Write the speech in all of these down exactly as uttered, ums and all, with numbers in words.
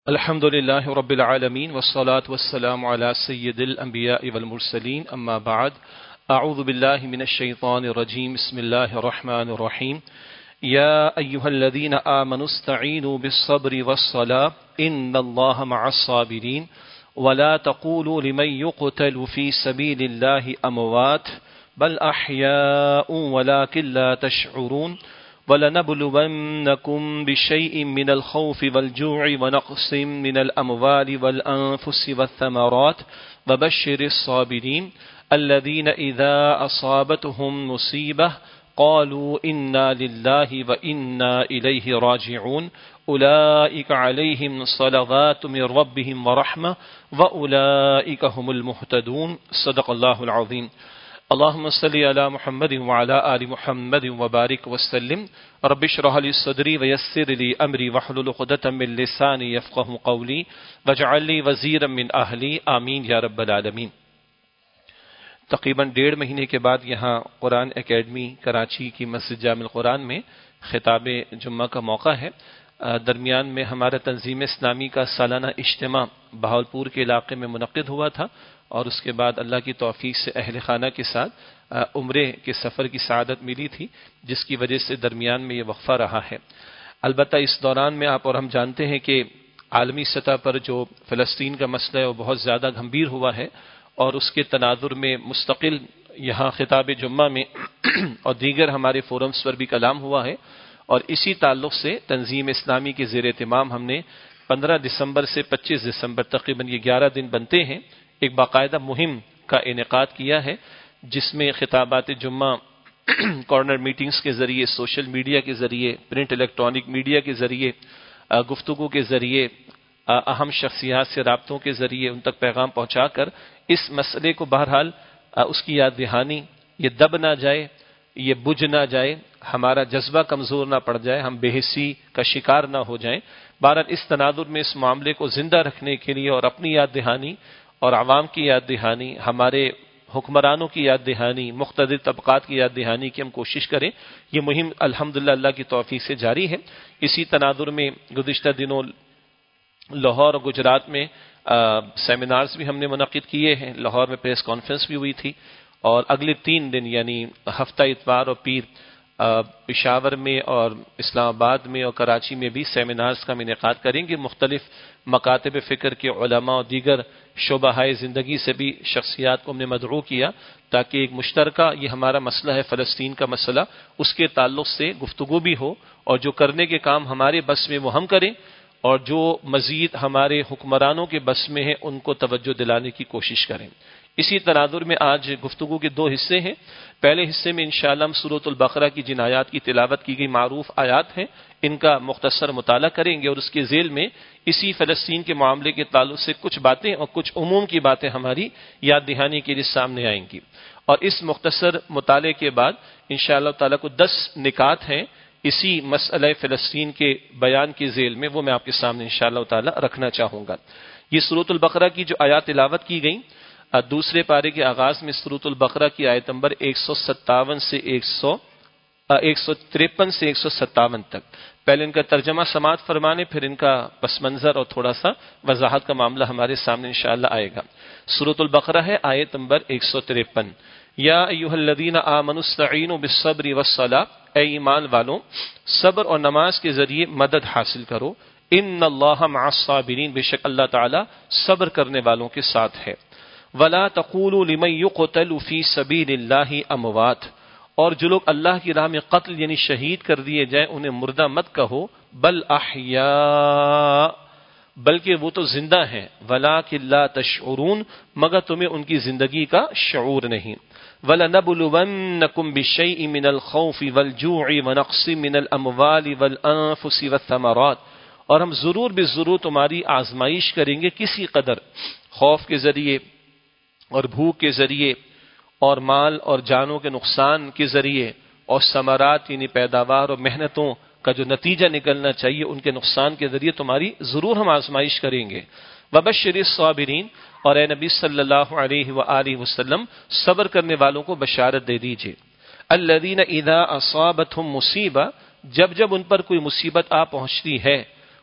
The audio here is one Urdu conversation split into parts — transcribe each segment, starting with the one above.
الحمد لله رب العالمين والصلاة والسلام على سيد الأنبياء والمرسلين أما بعد أعوذ بالله من الشيطان الرجيم بسم الله الرحمن الرحيم يا أيها الذين آمنوا استعينوا بالصبر والصلاة إن الله مع الصابرين ولا تقولوا لمن يقتل في سبيل الله أموات بل أحياء ولكن لا تشعرون وَلَنَبْلُوَنَّكُمْ بِشَيْءٍ مِّنَ الْخَوْفِ وَالْجُوعِ وَنَقْصٍ مِّنَ الْأَمْوَالِ وَالْأَنفُسِ وَالثَّمَرَاتِ وَبَشِّرِ الصَّابِرِينَ الَّذِينَ إِذَا أَصَابَتْهُمْ مُصِيبَةٌ قَالُوا إِنَّا لِلَّهِ وَإِنَّا إِلَيْهِ راجعون أولئك عليهم صلوات من ربهم ورحمة وأولئك هم المهتدون صدق الله العظيم اللهم صل على محمد وعلى آل محمد وبارك وسلم رب اشرح لي صدري ويسر لي أمري واحلل عقدة من لساني يفقهوا قولي واجعل لي وزيرا من أهلي آمین یا رب العالمین۔ تقریباً ڈیڑھ مہینے کے بعد یہاں قرآن اکیڈمی کراچی کی مسجد جامع القرآن میں خطاب جمعہ کا موقع ہے۔ درمیان میں ہمارا تنظیم اسلامی کا سالانہ اجتماع بہاولپور کے علاقے میں منعقد ہوا تھا، اور اس کے بعد اللہ کی توفیق سے اہل خانہ کے ساتھ عمرے کے سفر کی سعادت ملی تھی، جس کی وجہ سے درمیان میں یہ وقفہ رہا ہے۔ البتہ اس دوران میں آپ اور ہم جانتے ہیں کہ عالمی سطح پر جو فلسطین کا مسئلہ ہے وہ بہت زیادہ گھمبیر ہوا ہے، اور اس کے تناظر میں مستقل یہاں خطاب جمعہ میں اور دیگر ہمارے فورمز پر بھی کلام ہوا ہے، اور اسی تعلق سے تنظیم اسلامی کے زیر اہتمام ہم نے پندرہ دسمبر سے پچیس دسمبر تقریباً یہ گیارہ دن بنتے ہیں ایک باقاعدہ مہم کا انعقاد کیا ہے، جس میں خطابات جمعہ کارنر میٹنگز کے ذریعے، سوشل میڈیا کے ذریعے، پرنٹ الیکٹرانک میڈیا کے ذریعے، گفتگو کے ذریعے، اہم شخصیات سے رابطوں کے ذریعے ان تک پیغام پہنچا کر اس مسئلے کو بہرحال اس کی یاد دہانی، یہ دب نہ جائے، یہ بجھ نہ جائے، ہمارا جذبہ کمزور نہ پڑ جائے، ہم بے حسی کا شکار نہ ہو جائیں۔ بہرحال اس تناظر میں اس معاملے کو زندہ رکھنے کے لیے اور اپنی یاد دہانی اور عوام کی یاد دہانی، ہمارے حکمرانوں کی یاد دہانی، مقتدر طبقات کی یاد دہانی کی ہم کوشش کریں۔ یہ مہم الحمدللہ اللہ کی توفیق سے جاری ہے۔ اسی تناظر میں گزشتہ دنوں لاہور اور گجرات میں سیمینارز بھی ہم نے منعقد کیے ہیں، لاہور میں پریس کانفرنس بھی ہوئی تھی، اور اگلے تین دن یعنی ہفتہ اتوار اور پیر پشاور میں اور اسلام آباد میں اور کراچی میں بھی سیمینارز کا ہم انعقاد کریں گے۔ مختلف مکاتب فکر کے علماء اور دیگر شعبہ زندگی سے بھی شخصیات کو ہم نے مدعو کیا، تاکہ ایک مشترکہ یہ ہمارا مسئلہ ہے فلسطین کا مسئلہ، اس کے تعلق سے گفتگو بھی ہو، اور جو کرنے کے کام ہمارے بس میں وہ ہم کریں، اور جو مزید ہمارے حکمرانوں کے بس میں ہیں ان کو توجہ دلانے کی کوشش کریں۔ اسی تناظر میں آج گفتگو کے دو حصے ہیں۔ پہلے حصے میں انشاءاللہ ہم سورۃ البقرہ کی جن آیات کی تلاوت کی گئی معروف آیات ہیں ان کا مختصر مطالعہ کریں گے، اور اس کے ذیل میں اسی فلسطین کے معاملے کے تعلق سے کچھ باتیں اور کچھ عموم کی باتیں ہماری یاد دہانی کے لیے سامنے آئیں گی، اور اس مختصر مطالعے کے بعد انشاءاللہ تعالیٰ کو دس نکات ہیں اسی مسئلہ فلسطین کے بیان کے ذیل میں، وہ میں آپ کے سامنے انشاءاللہ تعالیٰ رکھنا چاہوں گا۔ یہ سورۃ البقرہ کی جو آیات تلاوت کی گئیں، دوسرے پارے کے آغاز میں سورۃ البقرہ کی آیت نمبر ایک سو ستاون سے ایک سو ایک سو ترپن سے ایک سو ستاون تک، پہلے ان کا ترجمہ سماعت فرمانے، پھر ان کا پس منظر اور تھوڑا سا وضاحت کا معاملہ ہمارے سامنے انشاءاللہ آئے گا۔ سورۃ البقرہ ہے آیت نمبر ایک سو ترپن۔ یا ایھا الذین آمنوا استعینوا بالصبر والصلاۃ، اے ایمان والوں صبر اور نماز کے ذریعے مدد حاصل کرو، ان اللہ مع الصابرین، بے شک اللہ تعالی صبر کرنے والوں کے ساتھ ہے۔ ولا تقولوا لمن يقتل في سبيل الله اموات، اور جو لوگ اللہ کی راہ میں قتل یعنی شہید کر دیے جائیں انہیں مردہ مت کہو، بل احیاء، بلکہ وہ تو زندہ ہیں، ولکن لا تشعرون، مگر تمہیں ان کی زندگی کا شعور نہیں۔ وَلَنَبْلُوَنَّكُمْ بِشَيْءٍ مِّنَ الْخَوْفِ وَالْجُوعِ وَنَقْصٍ مِّنَ الْأَمْوَالِ وَالْأَنفُسِ وَالثَّمَرَاتِ، اور ہم ضرور بے ضرور تمہاری آزمائش کریں گے کسی قدر، خوف کے ذریعے اور بھوک کے ذریعے اور مال اور جانوں کے نقصان کے ذریعے، اور ثمرات یعنی پیداوار اور محنتوں کا جو نتیجہ نکلنا چاہیے ان کے نقصان کے ذریعے تمہاری ضرور ہم آزمائش کریں گے۔ وبشر الصابرین، اور اے نبی صلی اللہ علیہ وآلہ وسلم صبر کرنے والوں کو بشارت دے دیجئے۔ الذین اذا اصابتهم مصیبہ، جب جب ان پر کوئی مصیبت آ پہنچتی ہے،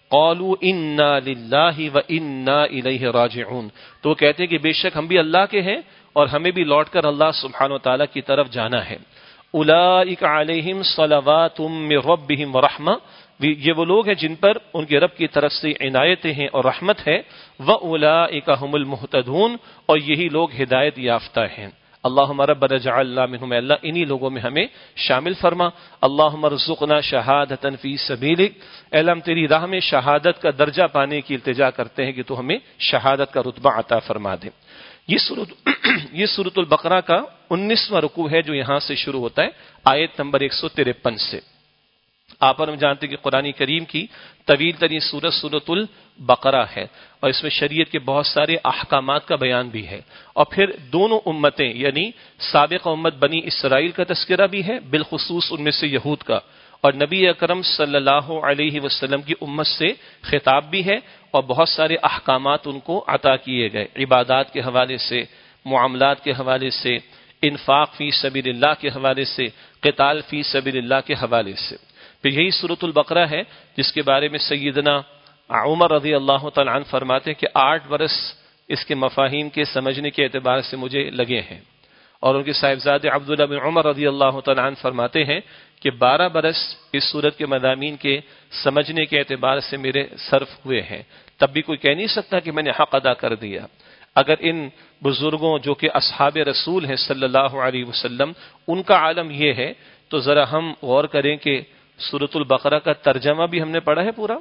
قالوا انا للہ وانا الیہ راجعون، تو وہ کہتے ہیں کہ بے شک ہم بھی اللہ کے ہیں اور ہمیں بھی لوٹ کر اللہ سبحانہ و تعالیٰ کی طرف جانا ہے۔ اولئک علیہم صلوات من ربہم ورحمہ، یہ وہ لوگ ہیں جن پر ان کے رب کی طرف سے عنایتیں ہیں اور رحمت ہے، واولئک هم المہتدون، اور یہی لوگ ہدایت یافتہ ہیں۔ اللہم ربنا اجعلنا منہم، اللہ انہی لوگوں میں ہمیں شامل فرما۔ اللہم ارزقنا شہادتا فی سبیلک، اے اللہ ہم تیری راہ میں شہادت کا درجہ پانے کی التجا کرتے ہیں کہ تو ہمیں شہادت کا رتبہ عطا فرما دے۔ یہ سورۃ یہ سورۃ البقرہ کا انیسواں رکوع ہے جو یہاں سے شروع ہوتا ہے آیت نمبر ایک سو ترپن سے۔ آپ اور ہم جانتے ہیں کہ قرآن کریم کی طویل ترین سورت سورۃ البقرہ ہے، اور اس میں شریعت کے بہت سارے احکامات کا بیان بھی ہے، اور پھر دونوں امتیں یعنی سابق امت بنی اسرائیل کا تذکرہ بھی ہے، بالخصوص ان میں سے یہود کا، اور نبی اکرم صلی اللہ علیہ وسلم کی امت سے خطاب بھی ہے، اور بہت سارے احکامات ان کو عطا کیے گئے، عبادات کے حوالے سے، معاملات کے حوالے سے، انفاق فی سبیل اللہ کے حوالے سے، قتال فی سبیل اللہ کے حوالے سے۔ پھر یہی سورۃ البقرہ ہے جس کے بارے میں سیدنا عمر رضی اللہ تعالیٰ عنہ فرماتے ہیں کہ آٹھ برس اس کے مفاہیم کے سمجھنے کے اعتبار سے مجھے لگے ہیں، اور ان کے صاحبزادے عبداللہ بن عمر رضی اللہ تعالیٰ عنہ فرماتے ہیں کہ بارہ برس اس سورت کے مضامین کے سمجھنے کے اعتبار سے میرے صرف ہوئے ہیں، تب بھی کوئی کہہ نہیں سکتا کہ میں نے حق ادا کر دیا۔ اگر ان بزرگوں جو کہ اصحاب رسول ہیں صلی اللہ علیہ وسلم، ان کا عالم یہ ہے، تو ذرا ہم غور کریں کہ سورۃ البقرہ کا ترجمہ بھی ہم نے پڑھا ہے پورا،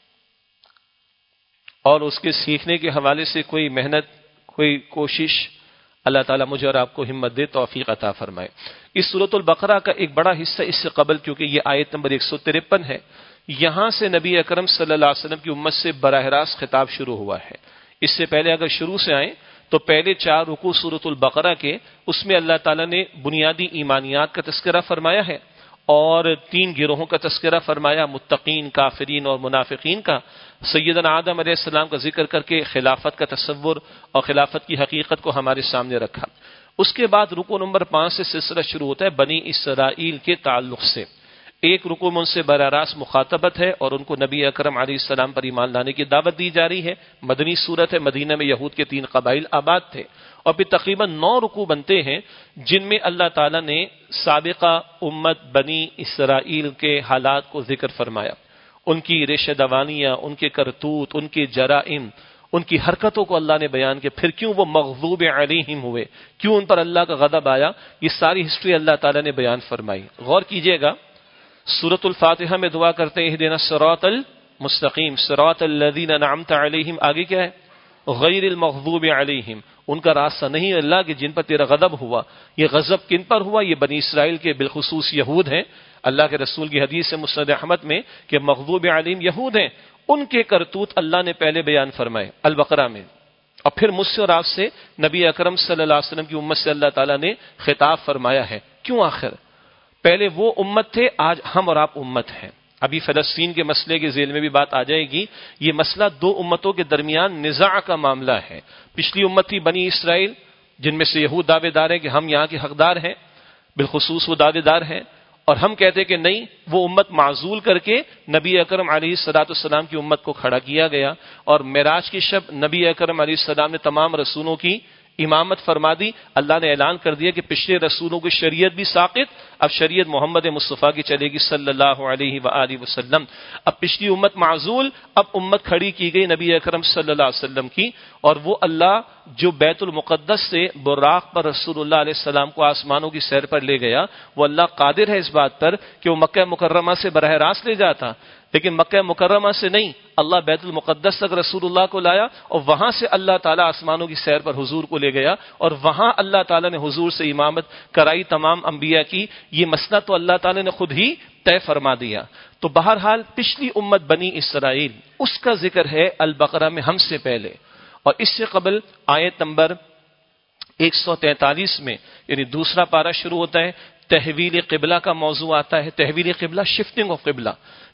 اور اس کے سیکھنے کے حوالے سے کوئی محنت، کوئی کوشش، اللہ تعالیٰ مجھے اور آپ کو ہمت دے، توفیق عطا فرمائے۔ اس سورۃ البقرہ کا ایک بڑا حصہ اس سے قبل، کیونکہ یہ آیت نمبر ایک سو ترپن ہے، یہاں سے نبی اکرم صلی اللہ علیہ وسلم کی امت سے براہ راست خطاب شروع ہوا ہے۔ اس سے پہلے اگر شروع سے آئیں تو پہلے چار رکوع سورۃ البقرہ کے، اس میں اللہ تعالیٰ نے بنیادی ایمانیات کا تذکرہ فرمایا ہے، اور تین گروہوں کا تذکرہ فرمایا، متقین، کافرین اور منافقین کا۔ سیدنا آدم علیہ السلام کا ذکر کر کے خلافت کا تصور اور خلافت کی حقیقت کو ہمارے سامنے رکھا۔ اس کے بعد رکوع نمبر پانچ سے سلسلہ شروع ہوتا ہے بنی اسرائیل کے تعلق سے۔ ایک رکوع میں ان سے براہ راست مخاطبت ہے، اور ان کو نبی اکرم علیہ السلام پر ایمان لانے کی دعوت دی جا رہی ہے۔ مدنی صورت ہے، مدینہ میں یہود کے تین قبائل آباد تھے، اور پھر تقریباً نو رکوع بنتے ہیں جن میں اللہ تعالیٰ نے سابقہ امت بنی اسرائیل کے حالات کو ذکر فرمایا، ان کی ریشہ دوانیاں، ان کے کرتوت، ان کے جرائم، ان کی حرکتوں کو اللہ نے بیان کیا، پھر کیوں وہ مغضوب علیہم ہوئے، کیوں ان پر اللہ کا غضب آیا، یہ ساری ہسٹری اللہ تعالیٰ نے بیان فرمائی۔ غور کیجئے گا، سورۃ الفاتحہ میں دعا کرتے ہیں اہدنا الصراط المستقیم، صراط الذین انعمت علیہم، آگے کیا ہے؟ غیر المغضوب علیہم، ان کا راستہ نہیں اللہ کہ جن پر تیرا غضب ہوا۔ یہ غضب کن پر ہوا؟ یہ بنی اسرائیل کے بالخصوص یہود ہیں۔ اللہ کے رسول کی حدیث ہے مسند احمد میں کہ مغضوب علیہم یہود ہیں، ان کے کرتوت اللہ نے پہلے بیان فرمائے البقرہ میں، اور پھر مجھ سے اور آپ سے نبی اکرم صلی اللہ علیہ وسلم کی امت سے اللہ تعالیٰ نے خطاب فرمایا ہے۔ کیوں؟ آخر پہلے وہ امت تھے، آج ہم اور آپ امت ہیں۔ ابھی فلسطین کے مسئلے کے ذیل میں بھی بات آ جائے گی۔ یہ مسئلہ دو امتوں کے درمیان نزاع کا معاملہ ہے۔ پچھلی امت تھی بنی اسرائیل، جن میں سے یہود دعوے دار ہیں کہ ہم یہاں کے حقدار ہیں، بالخصوص وہ دعوے دار ہیں، اور ہم کہتے ہیں کہ نہیں، وہ امت معزول کر کے نبی اکرم علیہ الصلوۃ والسلام کی امت کو کھڑا کیا گیا، اور معراج کی شب نبی اکرم علیہ السلام نے تمام رسولوں کی امامت فرما دی۔ اللہ نے اعلان کر دیا کہ پچھلے رسولوں کی شریعت بھی ساقط، اب شریعت محمد مصطفیٰ کی چلے گی صلی اللہ علیہ وآلہ وسلم۔ اب پچھلی امت معزول، اب امت کھڑی کی گئی نبی اکرم صلی اللہ علیہ وسلم کی، اور وہ اللہ جو بیت المقدس سے براق پر رسول اللہ علیہ السلام کو آسمانوں کی سیر پر لے گیا، وہ اللہ قادر ہے اس بات پر کہ وہ مکہ مکرمہ سے براہ راست لے جاتا، لیکن مکہ مکرمہ سے نہیں، اللہ بیت المقدس تک رسول اللہ کو لایا، اور وہاں سے اللہ تعالیٰ آسمانوں کی سیر پر حضور کو لے گیا، اور وہاں اللہ تعالیٰ نے حضور سے امامت کرائی تمام انبیاء کی۔ یہ مسئلہ تو اللہ تعالیٰ نے خود ہی طے فرما دیا۔ تو بہرحال پچھلی امت بنی اسرائیل، اس کا ذکر ہے البقرہ میں ہم سے پہلے، اور اس سے قبل آیت نمبر ایک سو تینتالیس میں یعنی دوسرا پارہ شروع ہوتا ہے، تحویل قبلہ کا موضوع آتا ہے۔ تحویل قبلہ، شفٹنگ آف قبلہ۔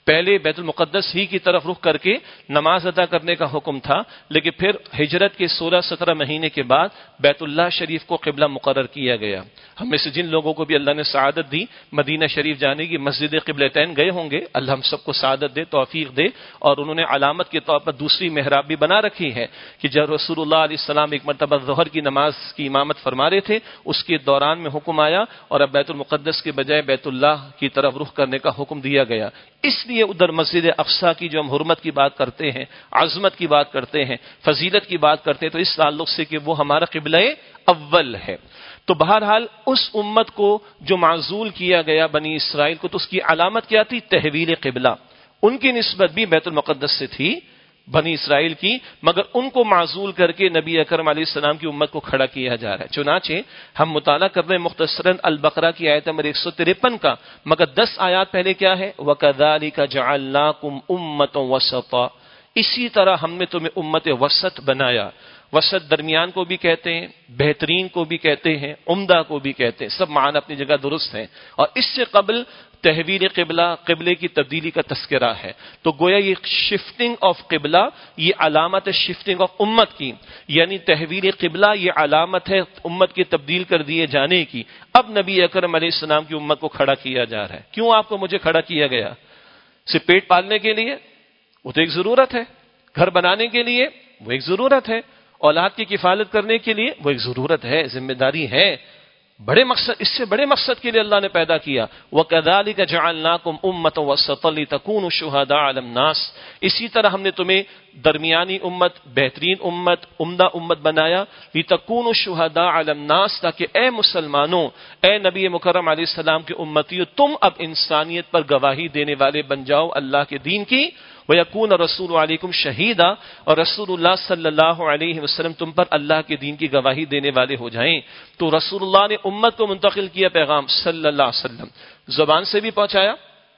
پہلے بیت المقدس ہی کی طرف رخ کر کے نماز ادا کرنے کا حکم تھا، لیکن پھر ہجرت کے سولہ سترہ مہینے کے بعد بیت اللہ شریف کو قبلہ مقرر کیا گیا۔ ہم میں سے جن لوگوں کو بھی اللہ نے سعادت دی مدینہ شریف جانے کی، مسجد قبلتین گئے ہوں گے، اللہ ہم سب کو سعادت دے، توفیق دے، اور انہوں نے علامت کے طور پر دوسری محراب بھی بنا رکھی ہے کہ جب رسول اللہ علیہ السلام ایک مرتبہ ظہر کی نماز کی امامت فرما رہے تھے، اس کے دوران میں حکم آیا اور اب بیت المقدس کے بجائے بیت اللہ کی طرف رخ کرنے کا حکم دیا گیا۔ اس لیے ادھر مسجد اقصیٰ کی جو ہم حرمت کی بات کرتے ہیں، عظمت کی بات کرتے ہیں، فضیلت کی بات کرتے ہیں، تو اس تعلق سے کہ وہ ہمارا قبلہ اول ہے۔ تو بہرحال اس امت کو جو معزول کیا گیا بنی اسرائیل کو، تو اس کی علامت کیا تھی؟ تحویل قبلہ۔ ان کی نسبت بھی بیت المقدس سے تھی بنی اسرائیل کی، مگر ان کو معزول کر کے نبی اکرم علیہ السلام کی امت کو کھڑا کیا جا رہا ہے۔ چنانچہ ہم مطالعہ کر رہے ہیں مختصراً البقرہ کی آیت نمبر ایک سو ترپن کا، مگر دس آیات پہلے کیا ہے؟ وَكَذَلِكَ جَعَلْنَاكُمْ أُمَّةً وَسَطًا، اسی طرح ہم نے تمہیں امت وسط بنایا۔ وسط درمیان کو بھی کہتے ہیں، بہترین کو بھی کہتے ہیں، عمدہ کو بھی کہتے ہیں، سب معنی اپنی جگہ درست ہیں۔ اور اس سے قبل تحویل قبلہ، قبلے کی تبدیلی کا تذکرہ ہے، تو گویا یہ شفٹنگ آف قبلہ یہ علامت ہے شفٹنگ آف امت کی، یعنی تحویل قبلہ یہ علامت ہے امت کے تبدیل کر دیے جانے کی۔ اب نبی اکرم علیہ السلام کی امت کو کھڑا کیا جا رہا ہے۔ کیوں آپ کو مجھے کھڑا کیا گیا؟ صرف پیٹ پالنے کے لیے؟ وہ تو ایک ضرورت ہے۔ گھر بنانے کے لیے؟ وہ ایک ضرورت ہے۔ اولاد کی کفالت کرنے کے لیے؟ وہ ایک ضرورت ہے، ذمہ داری ہے۔ بڑے مقصد، اس سے بڑے مقصد کے لیے اللہ نے پیدا کیا۔ وَكَذَلِكَ جَعَلْنَاكُمْ أُمَّةً وَسَطًا لِتَكُونُوا شُهَدَاءَ عَلَى النَّاسِ، اسی طرح ہم نے تمہیں درمیانی امت، بہترین امت، عمدہ امت بنایا۔ لِتَكُونُوا شُهَدَاءَ عَلَى النَّاسِ، تاکہ اے مسلمانوں، اے نبی مکرم علیہ السلام کے امتیوں، تم اب انسانیت پر گواہی دینے والے بن جاؤ اللہ کے دین کی۔ وَيَكُونَ الرَّسُولُ عَلَيْكُمْ شَهِيدًا، اور رسول اللہ صلی اللہ علیہ وسلم تم پر اللہ کے دین کی گواہی دینے والے ہو جائیں۔ تو رسول اللہ نے امت کو منتقل کیا پیغام صلی اللہ علیہ وسلم، زبان سے بھی پہنچایا،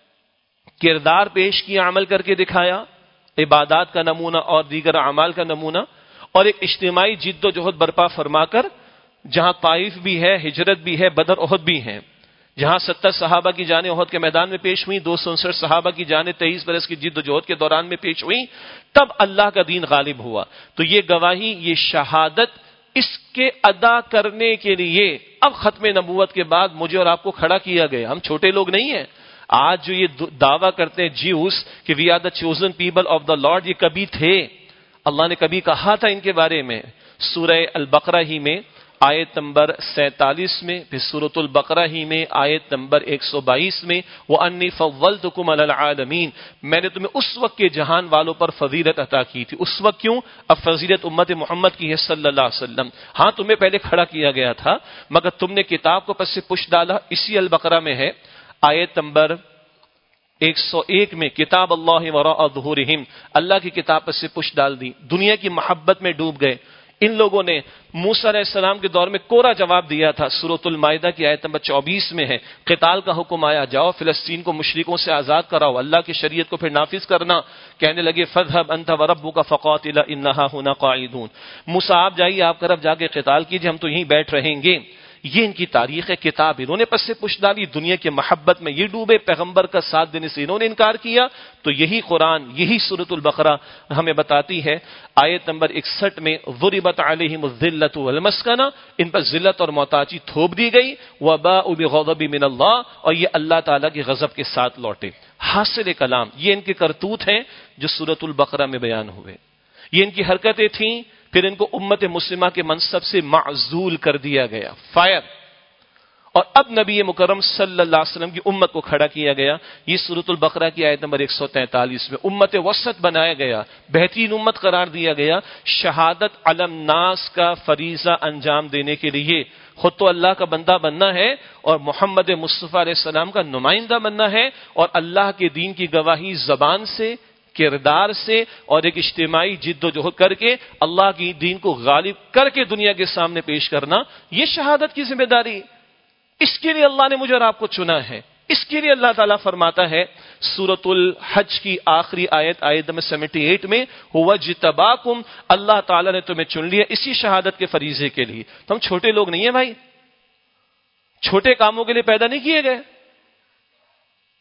کردار پیش کیا، عمل کر کے دکھایا، عبادات کا نمونہ اور دیگر اعمال کا نمونہ، اور ایک اجتماعی جد و جہد برپا فرما کر جہاں طائف بھی ہے، ہجرت بھی ہے، بدر احد بھی ہیں، جہاں ستر صحابہ کی جانیں احد کے میدان میں پیش ہوئی، دو سو انسٹھ صحابہ کی جانیں تیئیس برس کی جد و جہد کے دوران میں پیش ہوئی، تب اللہ کا دین غالب ہوا۔ تو یہ گواہی، یہ شہادت، اس کے ادا کرنے کے لیے اب ختم نبوت کے بعد مجھے اور آپ کو کھڑا کیا گیا۔ ہم چھوٹے لوگ نہیں ہیں۔ آج جو یہ دعویٰ کرتے ہیں جیوس کہ we are the chosen people of the Lord, یہ کبھی تھے، اللہ نے کبھی کہا تھا ان کے بارے میں۔ سورہ البقرہ ہی میں آیت نمبر سینتالیس میں، پھر سورۃ البقرہ ہی میں آیت نمبر ایک سو بائیس میں، وَأَنِّي فَضَّلْتُكُمْ عَلَى الْعَالَمِينَ، میں نے تمہیں اس وقت کے جہان والوں پر فضیلت عطا کی تھی۔ اس وقت کیوں؟ اب فضیلت امت محمد کی ہے صلی اللہ علیہ وسلم۔ ہاں تمہیں پہلے کھڑا کیا گیا تھا، مگر تم نے کتاب کو پس سے پش ڈالا۔ اسی البقرہ میں ہے آیت نمبر ایک سو ایک میں، کتاب اللہ وراء ظہورہم، اللہ کی کتاب پر سے پش ڈال دی، دنیا کی محبت میں ڈوب گئے۔ ان لوگوں نے موسیٰ علیہ السلام کے دور میں کوڑا جواب دیا تھا۔ سورۃ المائدہ کی آیت نمبر چوبیس میں ہے، قتال کا حکم آیا، جاؤ فلسطین کو مشرکوں سے آزاد کراؤ، اللہ کی شریعت کو پھر نافذ کرنا۔ کہنے لگے فَاذْهَبْ أَنْتَ وَرَبُّكَ فَقَاتِلَا إِنَّهَا هُنَا قَاعِدُونَ، موسیٰ آپ جائیے، آپ طرف جا کے قتال کیجیے، ہم تو یہیں بیٹھ رہیں گے۔ یہ ان کی تاریخ ہے، کتاب انہوں نے پس سے پش ڈالی، دنیا کے محبت میں یہ ڈوبے، پیغمبر کا ساتھ دینے سے انہوں نے انکار کیا۔ تو یہی قرآن، یہی سورۃ البقرہ ہمیں بتاتی ہے آیت نمبر اکسٹھ میں، ضربت علیہم الذلۃ والمسکنہ، ان پر ذلت اور محتاجی تھوپ دی گئی، وباءوا بغضب من اللہ، اور یہ اللہ تعالیٰ کے غضب کے ساتھ لوٹے۔ حاصل کلام یہ ان کے کرتوت ہیں جو سورۃ البقرہ میں بیان ہوئے، یہ ان کی حرکتیں تھیں، پھر ان کو امت مسلمہ کے منصب سے معزول کر دیا گیا، فائر، اور اب نبی مکرم صلی اللہ علیہ وسلم کی امت کو کھڑا کیا گیا۔ یہ سورۃ البقرہ کی آیت نمبر ایک سو تینتالیس میں امت وسط بنایا گیا، بہترین امت قرار دیا گیا، شہادت علی الناس کا فریضہ انجام دینے کے لیے خود تو اللہ کا بندہ بننا ہے اور محمد مصطفیٰ علیہ السلام کا نمائندہ بننا ہے، اور اللہ کے دین کی گواہی زبان سے، کردار سے اور ایک اجتماعی جد و جہد کر کے اللہ کی دین کو غالب کر کے دنیا کے سامنے پیش کرنا، یہ شہادت کی ذمہ داری۔ اس کے لیے اللہ نے مجھے اور آپ کو چنا ہے۔ اس کے لیے اللہ تعالیٰ فرماتا ہے سورۃ الحج کی آخری آیت، آیت نمبر سیونٹی ایٹ میں، ہوا جتباکم، اللہ تعالیٰ نے تمہیں چن لیا اسی شہادت کے فریضے کے لیے۔ تو ہم چھوٹے لوگ نہیں ہیں بھائی، چھوٹے کاموں کے لیے پیدا نہیں کیے گئے۔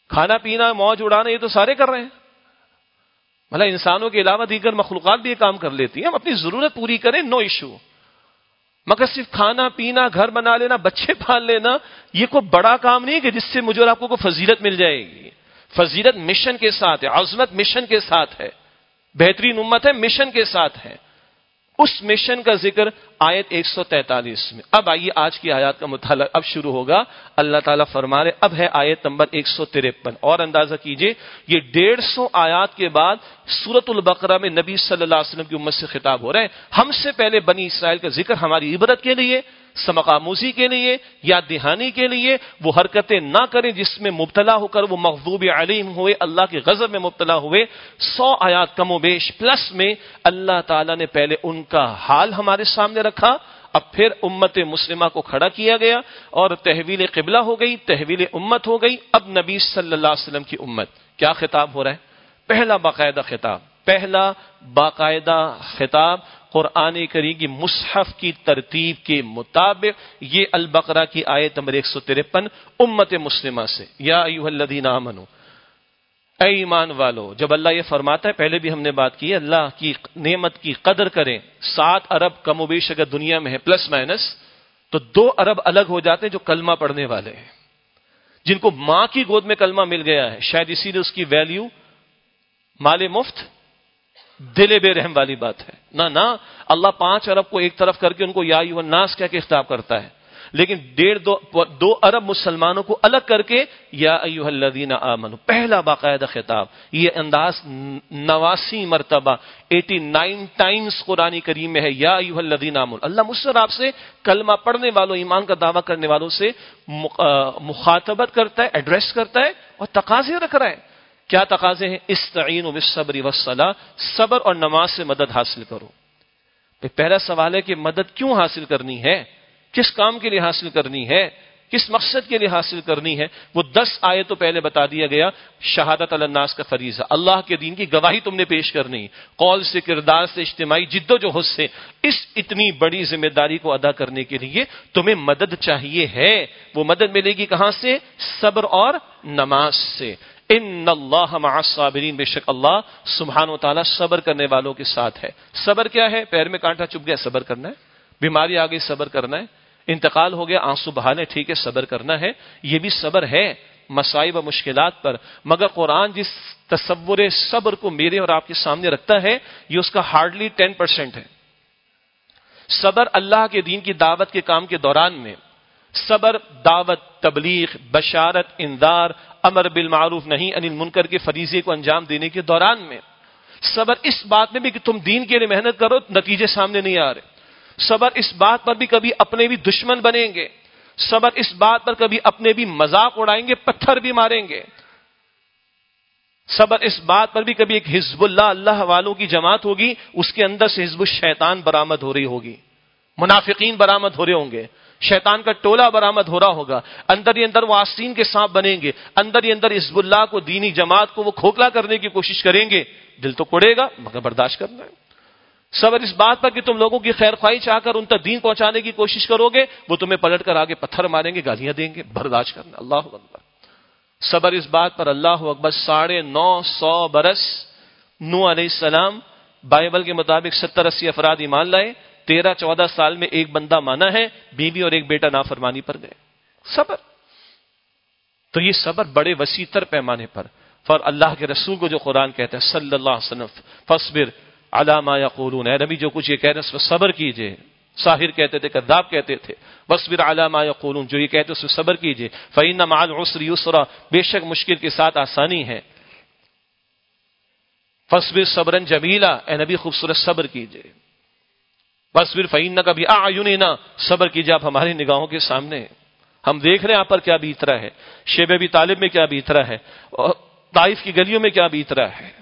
کھانا پینا موج اڑانا یہ تو سارے کر رہے ہیں، مطلب انسانوں کے علاوہ دیگر مخلوقات بھی یہ کام کر لیتی ہیں. ہم اپنی ضرورت پوری کریں، نو ایشو. مگر صرف کھانا پینا، گھر بنا لینا، بچے پال لینا یہ کوئی بڑا کام نہیں کہ جس سے مجھے اور آپ کو کوئی فضیلت مل جائے گی. فضیلت مشن کے ساتھ ہے، عظمت مشن کے ساتھ ہے، بہترین امت ہے مشن کے ساتھ ہے. اس مشن کا ذکر آیت ایک سو تینتالیس میں. اب آئیے آج کی آیات کا مطالعہ اب شروع ہوگا. اللہ تعالیٰ فرما رہے اب ہے آیت نمبر ایک سو تریپن. اور اندازہ کیجئے یہ ڈیڑھ سو آیات کے بعد سورۃ البقرہ میں نبی صلی اللہ علیہ وسلم کی امت سے خطاب ہو رہے ہیں. ہم سے پہلے بنی اسرائیل کا ذکر ہماری عبرت کے لیے، سبق آموزی کے لیے، یاد دہانی کے لیے، وہ حرکتیں نہ کریں جس میں مبتلا ہو کر وہ مغضوب علیہم ہوئے، اللہ کے غضب میں مبتلا ہوئے. سو آیات کم و بیش پلس میں اللہ تعالیٰ نے پہلے ان کا حال ہمارے سامنے رکھا، اب پھر امت مسلمہ کو کھڑا کیا گیا اور تحویل قبلہ ہو گئی، تحویل امت ہو گئی. اب نبی صلی اللہ علیہ وسلم کی امت کیا خطاب ہو رہا ہے؟ پہلا باقاعدہ خطاب، پہلا باقاعدہ خطاب قرآن کریم کی مصحف کی ترتیب کے مطابق یہ البقرہ کی آیت نمبر ایک سو تریپن امت مسلمہ سے. یا ایھا الذین آمنوا، اے ایمان والو. جب اللہ یہ فرماتا ہے، پہلے بھی ہم نے بات کی، اللہ کی نعمت کی قدر کریں. سات ارب کم و بیش اگر دنیا میں ہے پلس مائنس، تو دو ارب الگ ہو جاتے ہیں جو کلمہ پڑھنے والے ہیں، جن کو ماں کی گود میں کلمہ مل گیا ہے. شاید اسی لیے اس کی ویلیو مال مفت دل بے رحم والی بات ہے. نہ نہ اللہ پانچ ارب کو ایک طرف کر کے ان کو یا ایھا الناس کہہ کے خطاب کرتا ہے، لیکن ڈیڑھ دو دو ارب مسلمانوں کو الگ کر کے یا ایھا الذین آمنوا، پہلا باقاعدہ خطاب. یہ انداز نواسی مرتبہ ایٹی نائن ٹائمز قرآن کریم میں ہے. یا ایھا الذین آمنوا، اللہ مجھ سے اور آپ سے کلمہ پڑھنے والوں، ایمان کا دعویٰ کرنے والوں سے مخاطبت کرتا ہے، ایڈریس کرتا ہے اور تقاضے رکھ رہا ہے. کیا تقاضے ہیں؟ استعینوا بالصبر والصلاۃ، صبر اور نماز سے مدد حاصل کرو. پہلا سوال ہے کہ مدد کیوں حاصل کرنی ہے، کس کام کے لیے حاصل کرنی ہے، کس مقصد کے لیے حاصل کرنی ہے؟ وہ دس آیت تو پہلے بتا دیا گیا. شہادت علی الناس کا فریضہ، اللہ کے دین کی گواہی تم نے پیش کرنی، قول سے، کردار سے، اجتماعی جد و جہد سے. اس اتنی بڑی ذمہ داری کو ادا کرنے کے لیے تمہیں مدد چاہیے ہے. وہ مدد ملے گی کہاں سے؟ صبر اور نماز سے. ان اللہ مع الصابرین، بے شک اللہ سبحانہ و تعالیٰ صبر کرنے والوں کے ساتھ ہے. صبر کیا ہے؟ پیر میں کانٹا چبھ گیا صبر کرنا ہے، بیماری آ گئی صبر کرنا ہے، انتقال ہو گیا آنسو بہانے، ٹھیک ہے صبر کرنا ہے. یہ بھی صبر ہے مصائب و مشکلات پر. مگر قرآن جس تصور صبر کو میرے اور آپ کے سامنے رکھتا ہے یہ اس کا ہارڈلی ٹین پرسینٹ ہے. صبر اللہ کے دین کی دعوت کے کام کے دوران میں، صبر دعوت، تبلیغ، بشارت، انذار، امر بالمعروف نہی عن المنکر کے فریضے کو انجام دینے کے دوران میں، صبر اس بات میں بھی کہ تم دین کے لیے محنت کرو نتیجے سامنے نہیں آ رہے. صبر اس بات پر بھی کبھی اپنے بھی دشمن بنیں گے، صبر اس بات پر کبھی اپنے بھی مذاق اڑائیں گے، پتھر بھی ماریں گے. صبر اس بات پر بھی کبھی ایک حزب اللہ، اللہ والوں کی جماعت ہوگی، اس کے اندر سے حزب الشیطان برآمد ہو رہی ہوگی، منافقین برآمد ہو رہے ہوں گے، شیطان کا ٹولہ برآمد ہو رہا ہوگا. اندر ہی اندر وہ آستین کے سانپ بنیں گے، اندر ہی اندر حزب اللہ کو، دینی جماعت کو وہ کھوکھلا کرنے کی کوشش کریں گے. دل تو کوڑے گا مگر برداشت کرنا ہے. صبر اس بات پر کہ تم لوگوں کی خیر خواہی چاہ کر ان تک دین پہنچانے کی کوشش کرو گے، وہ تمہیں پلٹ کر آگے پتھر ماریں گے، گالیاں دیں گے، برداشت کرنا. اللہ اکبر. صبر اس بات پر اللہ اکبر ساڑھے نو سو برس نوح علیہ السلام بائبل کے مطابق ستر اسی افراد ایمان لائے، تیرہ چودہ سال میں ایک بندہ مانا ہے، بیوی اور ایک بیٹا نافرمانی پر گئے. صبر. تو یہ صبر بڑے وسیع تر پیمانے پر. اور اللہ کے رسول کو جو قرآن کہتا ہے صلی اللہ علیہ وسلم فاصبر علی ما یقولون، اے نبی جو کچھ یہ کہہ رہے ہیں اس پر صبر کیجئے. ساحر کہتے تھے، کذاب کہتے تھے. واصبر علی ما یقولون، جو یہ کہتے اس پر صبر کیجئے. فإن مع العسر یسرا، بے شک مشکل کے ساتھ آسانی ہے. فاصبر صبرا جمیلا، اے نبی خوبصورت صبر کیجئے. واصبر فإنک بأعیننا، صبر کیجئے آپ ہماری نگاہوں کے سامنے. ہم دیکھ رہے ہیں آپ پر کیا بیت رہا ہے، شیب ابی طالب میں کیا بیت رہا ہے، اور طائف کی گلیوں میں کیا بیت رہا ہے.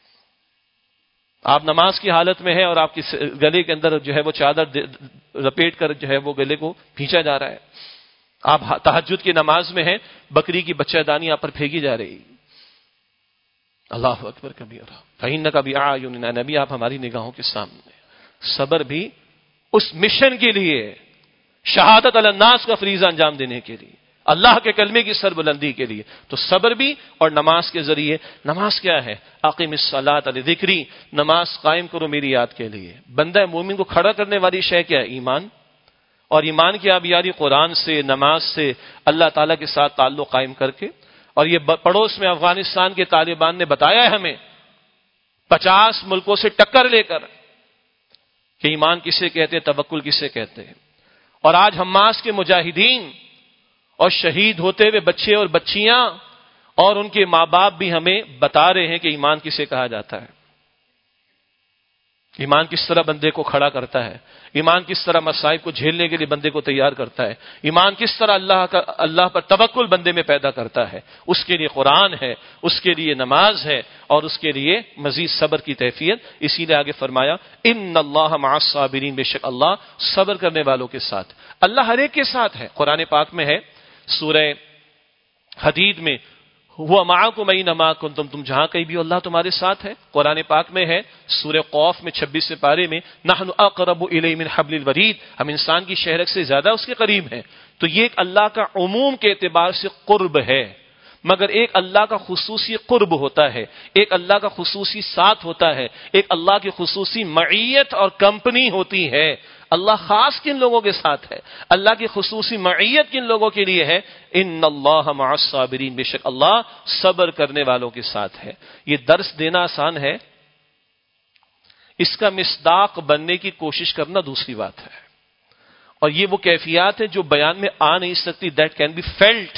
آپ نماز کی حالت میں ہیں اور آپ کی گلے کے اندر جو ہے وہ چادر لپیٹ کر جو ہے وہ گلے کو کھینچا جا رہا ہے. آپ تہجد کی نماز میں ہیں، بکری کی بچہ دانی آپ پر پھینکی جا رہی. اللہ اکبر کبیرہ. فإنک بأعیننا، نبی آپ ہماری نگاہوں کے سامنے. صبر بھی اس مشن کے لیے، شہادت علی الناس کا فریضہ انجام دینے کے لیے. اللہ کے کلمے کی سربلندی کے لیے. تو صبر بھی اور نماز کے ذریعے. نماز کیا ہے؟ اقیم الصلاۃ لذکری، نماز قائم کرو میری یاد کے لیے. بندہ مومن کو کھڑا کرنے والی شے کیا ہے؟ ایمان. اور ایمان کی آبیاری قرآن سے، نماز سے، اللہ تعالیٰ کے ساتھ تعلق قائم کر کے. اور یہ پڑوس میں افغانستان کے طالبان نے بتایا ہے ہمیں پچاس ملکوں سے ٹکر لے کر کہ ایمان کسے کہتے ہیں، توکل کسے کہتے ہیں. اور آج حماس کے مجاہدین اور شہید ہوتے ہوئے بچے اور بچیاں اور ان کے ماں باپ بھی ہمیں بتا رہے ہیں کہ ایمان کسے کہا جاتا ہے. ایمان کس طرح بندے کو کھڑا کرتا ہے، ایمان کس طرح مصائب کو جھیلنے کے لیے بندے کو تیار کرتا ہے، ایمان کس طرح اللہ کا اللہ پر توکل بندے میں پیدا کرتا ہے. اس کے لیے قرآن ہے، اس کے لیے نماز ہے، اور اس کے لیے مزید صبر کی کیفیت. اسی لیے آگے فرمایا ان اللہ مع الصابرین، بے شک اللہ صبر کرنے والوں کے ساتھ. اللہ ہر ایک کے ساتھ ہے. قرآن پاک میں ہے سورہ حدید میں ہوا معکم اینما کنتم، تم جہاں کہیں بھی اللہ تمہارے ساتھ ہے. قرآن پاک میں ہے سورہ قوف میں چھبیسویں پارے میں نحن اقرب الیہ من حبل الورید، ہم انسان کی شہرک سے زیادہ اس کے قریب ہیں. تو یہ ایک اللہ کا عموم کے اعتبار سے قرب ہے، مگر ایک اللہ کا خصوصی قرب ہوتا ہے، ایک اللہ کا خصوصی ساتھ ہوتا ہے، ایک اللہ کی خصوصی معیت اور کمپنی ہوتی ہے. اللہ خاص کن لوگوں کے ساتھ ہے؟ اللہ کی خصوصی معیت کن لوگوں کے لیے ہے؟ ان اللہ مع الصابرین، بے شک اللہ صبر کرنے والوں کے ساتھ ہے. یہ درس دینا آسان ہے، اس کا مصداق بننے کی کوشش کرنا دوسری بات ہے. اور یہ وہ کیفیات ہیں جو بیان میں آ نہیں سکتی. دیٹ کین بی فیلٹ،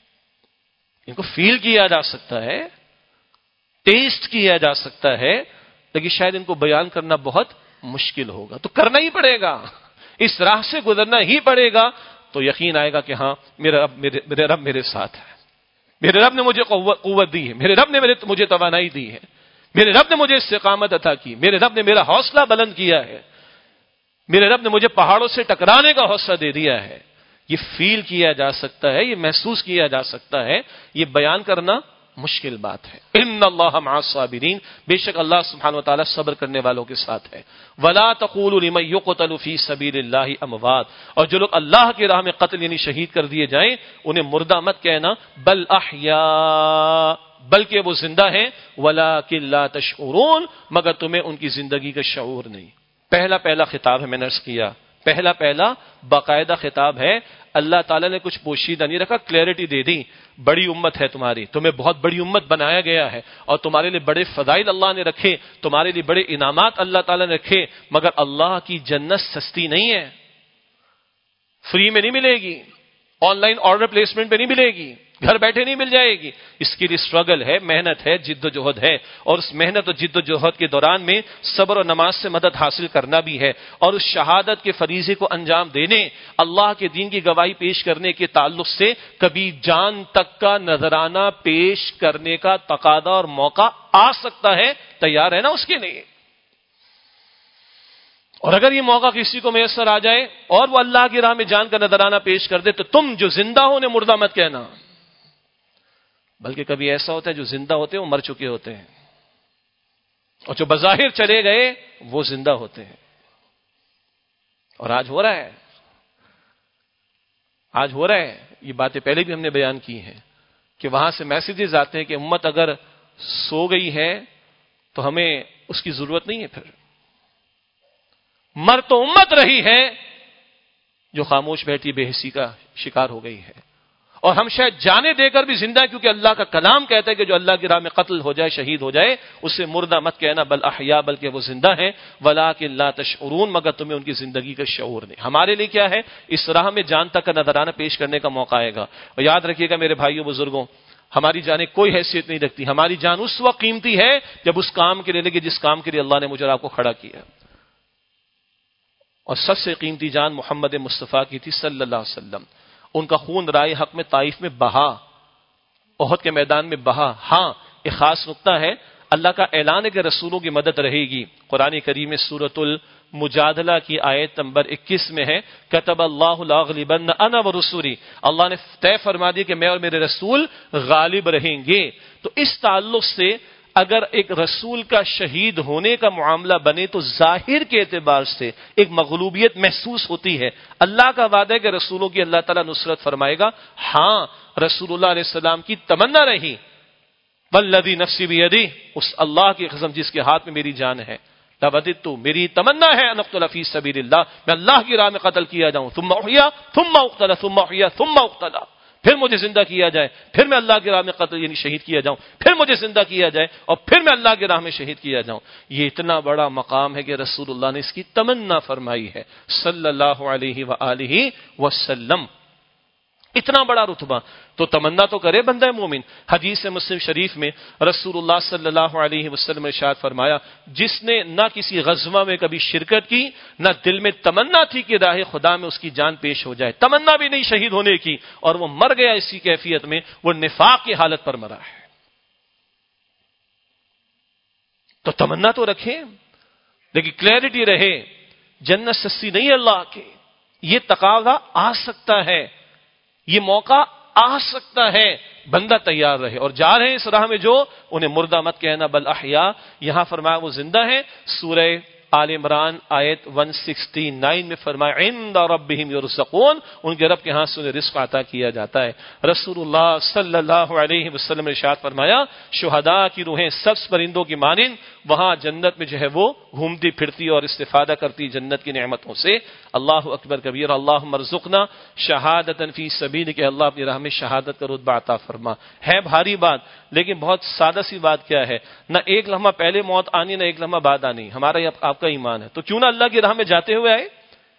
ان کو فیل کیا جا سکتا ہے، ٹیسٹ کیا جا سکتا ہے، لیکن شاید ان کو بیان کرنا بہت مشکل ہوگا. تو کرنا ہی پڑے گا، اس راہ سے گزرنا ہی پڑے گا، تو یقین آئے گا کہ ہاں میرا رب میرے, میرے رب میرے ساتھ ہے، میرے رب نے مجھے قوت دی ہے، میرے رب نے میرے مجھے توانائی دی ہے، میرے رب نے مجھے استقامت عطا کی، میرے رب نے میرا حوصلہ بلند کیا ہے، میرے رب نے مجھے پہاڑوں سے ٹکرانے کا حوصلہ دے دیا ہے. یہ فیل کیا جا سکتا ہے، یہ محسوس کیا جا سکتا ہے، یہ بیان کرنا مشکل بات ہے. ان اللہ مع الصابرین، بے شک اللہ سبحانہ و تعالی صبر کرنے والوں کے ساتھ ہے. ولا تقولوا لمن يقتل في سبيل الله اموات، اور جو لوگ اللہ کی راہ میں قتل یعنی شہید کر دیے جائیں انہیں مردہ مت کہنا، بل احیاء، بلکہ وہ زندہ ہیں، ولکن لا تشعرون، مگر تمہیں ان کی زندگی کا شعور نہیں. پہلا پہلا خطاب ہے، میں نے عرض کیا پہلا پہلا باقاعدہ خطاب ہے. اللہ تعالیٰ نے کچھ پوشیدہ نہیں رکھا، کلیئرٹی دے دی. بڑی امت ہے تمہاری، تمہیں بہت بڑی امت بنایا گیا ہے، اور تمہارے لیے بڑے فضائل اللہ نے رکھے، تمہارے لیے بڑے انعامات اللہ تعالیٰ نے رکھے. مگر اللہ کی جنت سستی نہیں ہے، فری میں نہیں ملے گی، آن لائن آرڈر پلیسمنٹ پہ نہیں ملے گی، گھر بیٹھے نہیں مل جائے گی. اس کے لیے اسٹرگل ہے، محنت ہے، جد و جہد ہے، اور اس محنت اور جد و جہد کے دوران میں صبر و نماز سے مدد حاصل کرنا بھی ہے. اور اس شہادت کے فریضے کو انجام دینے، اللہ کے دین کی گواہی پیش کرنے کے تعلق سے کبھی جان تک کا نذرانہ پیش کرنے کا تقاضا اور موقع آ سکتا ہے. تیار ہے نا اس کے لیے؟ اور اگر یہ موقع کسی کو میسر آ جائے اور وہ اللہ کی راہ میں جان کا نذرانہ پیش کر دے، تو تم جو زندہ ہو انہیں مردہ مت کہنا. بلکہ کبھی ایسا ہوتا ہے جو زندہ ہوتے ہیں وہ مر چکے ہوتے ہیں، اور جو بظاہر چلے گئے وہ زندہ ہوتے ہیں. اور آج ہو رہا ہے، آج ہو رہا ہے. یہ باتیں پہلے بھی ہم نے بیان کی ہیں کہ وہاں سے میسیجز آتے ہیں کہ امت اگر سو گئی ہے تو ہمیں اس کی ضرورت نہیں ہے، پھر مر تو امت رہی ہے جو خاموش بیٹھی بے حسی کا شکار ہو گئی ہے. اور ہم شاید جانے دے کر بھی زندہ، کیونکہ اللہ کا کلام کہتا ہے کہ جو اللہ کی راہ میں قتل ہو جائے، شہید ہو جائے، اسے مردہ مت کہنا، بل احیاء، بلکہ وہ زندہ ہیں، ولکن لا تشعرون، مگر تمہیں ان کی زندگی کا شعور نہیں. ہمارے لیے کیا ہے؟ اس راہ میں جان تک کا نذرانہ پیش کرنے کا موقع آئے گا. اور یاد رکھیے گا میرے بھائیوں بزرگوں، ہماری جانیں کوئی حیثیت نہیں رکھتی. ہماری جان اس وقت قیمتی ہے جب اس کام کے لیے لگے جس کام کے لیے اللہ نے مجھے اور آپ کو کھڑا کیا. اور سب سے قیمتی جان محمد مصطفیٰ کی تھی صلی اللہ علیہ وسلم. ان کا خون رائے حق میں طائف میں بہا، احد کے میدان میں بہا. ہاں ایک خاص نقطہ ہے، اللہ کا اعلان ہے کہ رسولوں کی مدد رہے گی. قرآن کریم میں سورۃ المجادلہ کی آیت نمبر اکیس میں ہے، کتب اللہ لاغلبن انا ورسولی، اللہ نے طے فرما دی کہ میں اور میرے رسول غالب رہیں گے. تو اس تعلق سے اگر ایک رسول کا شہید ہونے کا معاملہ بنے تو ظاہر کے اعتبار سے ایک مغلوبیت محسوس ہوتی ہے. اللہ کا وعدہ ہے کہ رسولوں کی اللہ تعالیٰ نصرت فرمائے گا. ہاں رسول اللہ علیہ السلام کی تمنا رہی والذی نفسی بیدی، اس اللہ کی قسم جس کے ہاتھ میں میری جان ہے، لوددت، میری تمنا ہے ان اقتل فی سبیل اللہ، میں اللہ کی راہ میں قتل کیا جاؤں، ثم احیا ثم اقتل ثم احیا ثم اقتل، پھر مجھے زندہ کیا جائے، پھر میں اللہ کی راہ میں قتل یعنی شہید کیا جاؤں، پھر مجھے زندہ کیا جائے اور پھر میں اللہ کی راہ میں شہید کیا جاؤں. یہ اتنا بڑا مقام ہے کہ رسول اللہ نے اس کی تمنا فرمائی ہے صلی اللہ علیہ وآلہ وسلم. اتنا بڑا رتبہ تو تمنا تو کرے بندہ مومن. حدیث مسلم شریف میں رسول اللہ صلی اللہ علیہ وسلم نے ارشاد فرمایا، جس نے نہ کسی غزوہ میں کبھی شرکت کی، نہ دل میں تمنا تھی کہ راہ خدا میں اس کی جان پیش ہو جائے، تمنا بھی نہیں شہید ہونے کی، اور وہ مر گیا اسی کیفیت میں، وہ نفاق کی حالت پر مرا ہے. تو تمنا تو رکھیں، لیکن کلیئرٹی رہے جنت سستی نہیں اللہ کی. یہ تقاضا آ سکتا ہے، یہ موقع آ سکتا ہے، بندہ تیار رہے. اور جا رہے ہیں اس راہ میں جو، انہیں مردہ مت کہنا بل احیا. یہاں فرمایا وہ زندہ ہیں. سورہ آل عمران آیت ایک سو انسٹھ میں فرمایا عند ربہم یرزقون، ان کے رب کے ہاں سے انہیں رزق عطا کیا جاتا ہے. رسول اللہ صلی اللہ علیہ وسلم نے ارشاد فرمایا شہداء کی روحیں سبز پرندوں کی مانند وہاں جنت میں جو ہے وہ گھومتی پھرتی اور استفادہ کرتی جنت کی نعمتوں سے. اللہ اکبر کبیر. اللہم ارزقنا شہادۃ فی سبیلک، کہ اللہ اپنی راہ میں شہادت کا رتبہ عطا فرما. ہے بھاری بات، لیکن بہت سادہ سی بات کیا ہے، نہ ایک لمحہ پہلے موت آنی نہ ایک لمحہ بعد آنی. ہمارا آپ کا ایمان ہے تو کیوں نہ اللہ کی راہ میں جاتے ہوئے آئے.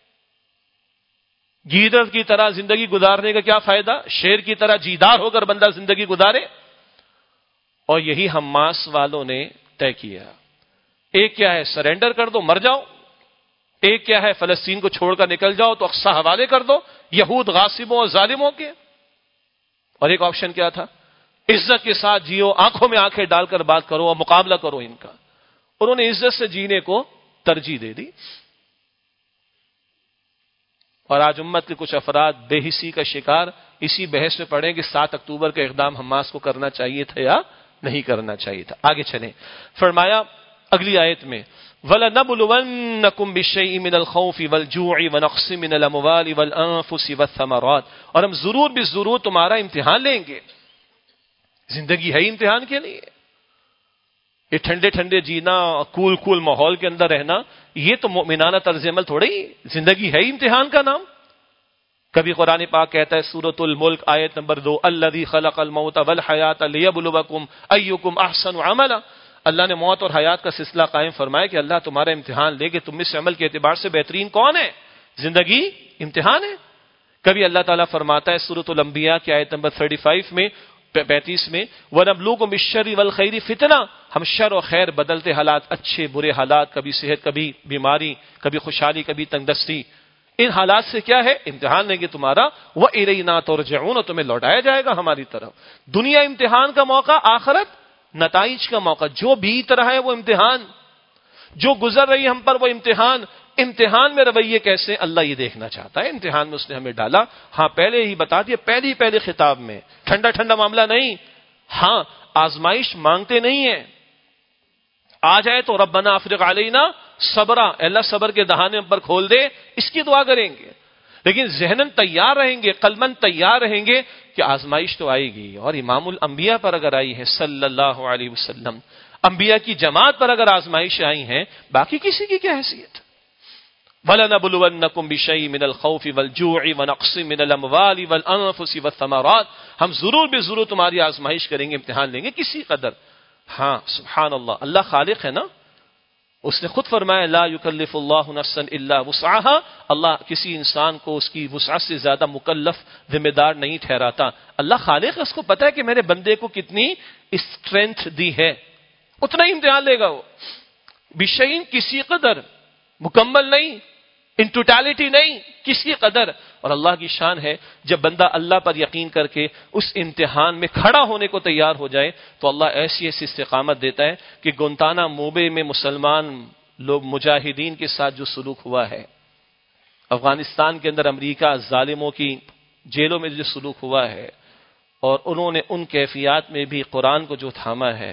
گیدڑ کی طرح زندگی گزارنے کا کیا فائدہ، شیر کی طرح جیدار ہو کر بندہ زندگی گزارے. اور یہی حماس والوں نے طے کیا. ایک کیا ہے سرنڈر کر دو مر جاؤ، ایک کیا ہے فلسطین کو چھوڑ کر نکل جاؤ تو اقصی حوالے کر دو یہود غاصبوں اور ظالموں کے. اور ایک آپشن کیا تھا، عزت کے ساتھ جیو، آنکھوں میں آنکھیں ڈال کر بات کرو اور مقابلہ کرو ان کا. انہوں نے عزت سے جینے کو ترجیح دے دی. اور آج امت کے کچھ افراد بے حسی کا شکار اسی بحث میں پڑے کہ سات اکتوبر کا اقدام حماس کو کرنا چاہیے تھا یا نہیں کرنا چاہیے تھا. آگے چلیں. فرمایا اگلی آیت میں وَلَنَبْلُوَنَّكُمْ بِالشَّيْءِ مِنَ الْخَوْفِ وَالْجُوعِ وَنَقْصٍ مِنَ الْأَمْوَالِ وَالْأَنفُسِ وَالثَّمَرَاتِ، اور ہم ضرور بھی ضرور تمہارا امتحان لیں گے. زندگی ہے امتحان کے لیے. یہ ٹھنڈے ٹھنڈے جینا، کول کول ماحول کے اندر رہنا، یہ تو مومنانہ طرز عمل تھوڑی. زندگی ہے امتحان کا نام. کبھی قرآن پاک کہتا ہے سورۃ الملک آیت نمبر دو الذی خلق الموت والحیات لیبلوکم ایکم احسن عملا. اللہ نے موت اور حیات کا سلسلہ قائم فرمایا کہ اللہ تمہارا امتحان لے کہ تم میں سے عمل کے اعتبار سے بہترین کون ہے. زندگی امتحان ہے. کبھی اللہ تعالیٰ فرماتا ہے سورۃ الانبیاء کی آیت نمبر پینتیس میں پینتیس میں وَنَبْلُوكُمْ بِالشَّرِّ وَالْخَيْرِ فِتْنَةً، ہم شر و خیر بدلتے حالات، اچھے برے حالات، کبھی صحت کبھی بیماری، کبھی خوشحالی کبھی تنگدستی، ان حالات سے کیا ہے امتحان لیں گے تمہارا. وَإِلَيْنَا تُرْجَعُونَ، اور تمہیں لوٹایا جائے گا ہماری طرف. دنیا امتحان کا موقع، آخرت نتائج کا موقع. جو بیت رہا ہے وہ امتحان، جو گزر رہی ہے ہم پر وہ امتحان. امتحان میں رویے کیسے اللہ یہ دیکھنا چاہتا ہے. امتحان میں اس نے ہمیں ڈالا. ہاں پہلے ہی بتا دیا پہلی پہلے خطاب میں، ٹھنڈا ٹھنڈا معاملہ نہیں. ہاں آزمائش مانگتے نہیں ہیں. آ جائے تو ربنا افرغ علینا صبرا، اللہ صبر کے دہانے ہم پر کھول دے، اس کی دعا کریں گے. لیکن ذہنن تیار رہیں گے، قلبن تیار رہیں گے کہ آزمائش تو آئے گی. اور امام الانبیاء پر اگر آئی ہے صلی اللہ علیہ وسلم، انبیاء کی جماعت پر اگر آزمائش آئی ہیں، باقی کسی کی کیا حیثیت. وَلَنَبْلُوَنَّكُمْ بِشَيْءٍ مِنَ الْخَوْفِ وَالْجُوعِ وَنَقْصٍ مِنَ الْأَمْوَالِ وَالْأَنفُسِ وَالثَّمَرَاتِ، ہم ضرور بے ضرور تمہاری آزمائش کریں گے، امتحان لیں گے کسی قدر. ہاں سبحان اللہ، اللہ خالق ہے نا. اس نے خود فرمایا لا یکلف اللہ نفسا الا وسعها، اللہ کسی انسان کو اس کی وسعت سے زیادہ مکلف ذمہ دار نہیں ٹھہراتا. اللہ خالق ہے، اس کو پتہ ہے کہ میرے بندے کو کتنی اسٹرینتھ دی ہے، اتنا ہی امتحان لے گا وہ. بشیء کسی قدر، مکمل نہیں، ان ٹوٹالٹی نہیں، کسی قدر. اور اللہ کی شان ہے جب بندہ اللہ پر یقین کر کے اس امتحان میں کھڑا ہونے کو تیار ہو جائے تو اللہ ایسی ایسی استقامت دیتا ہے کہ گونتانا موبے میں مسلمان لوگ مجاہدین کے ساتھ جو سلوک ہوا ہے، افغانستان کے اندر امریکہ ظالموں کی جیلوں میں جو سلوک ہوا ہے، اور انہوں نے ان کیفیات میں بھی قرآن کو جو تھاما ہے،